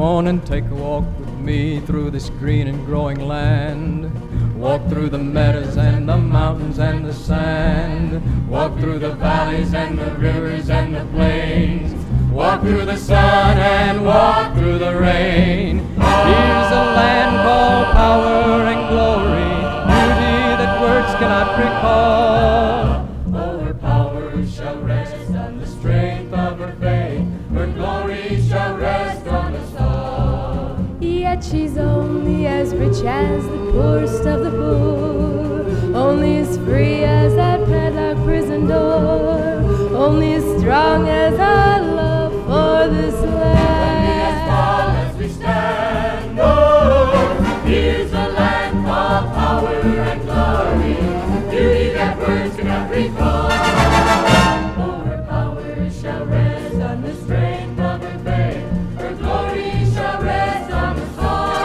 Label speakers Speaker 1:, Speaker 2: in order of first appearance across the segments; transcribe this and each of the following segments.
Speaker 1: on and take a walk with me through this green and growing land. Walk through the meadows and the mountains and the sand. Walk through the valleys and the rivers and the plains. Walk through the sun and walk through the rain. Here's a land called power and glory, beauty that words cannot recall. Oh, her power shall rest on the strength of her faith. Her glory shall rest on us all.
Speaker 2: Yet she's only as rich as the poorest of the poor, only as free as that padlock prison door, only as strong as our love for this land.
Speaker 1: Only as tall as we stand. Oh, here's a land called power and glory, beauty that words cannot recall. Oh, her power shall rest on the strength of her faith. Her glory shall rest on us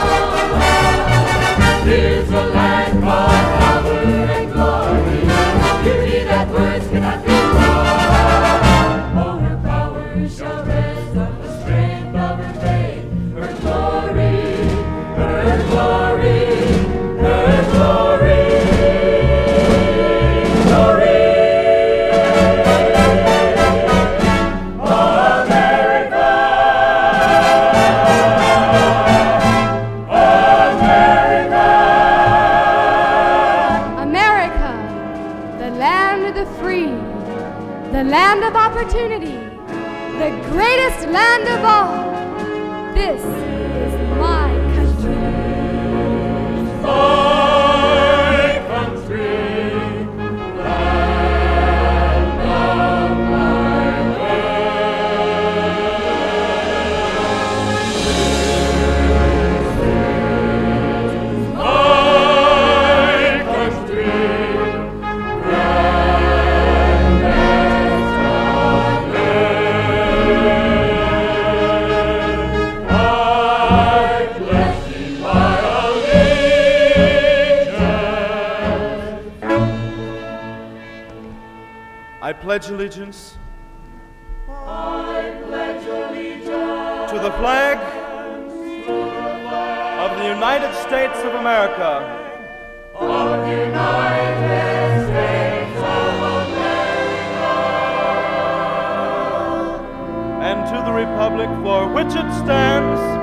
Speaker 1: all. Here's a land called power and glory, beauty that words cannot recall. Oh, her power shall rest on the strength of her faith. Her glory, her glory, her glory, glory.
Speaker 2: The land of opportunity, the greatest land of all. This is my country.
Speaker 1: My country, land of my birth. My country.
Speaker 3: I pledge allegiance.
Speaker 1: I pledge allegiance
Speaker 3: To the flag of the United States of America.
Speaker 1: Of the United States of America.
Speaker 3: And to the republic for which it stands,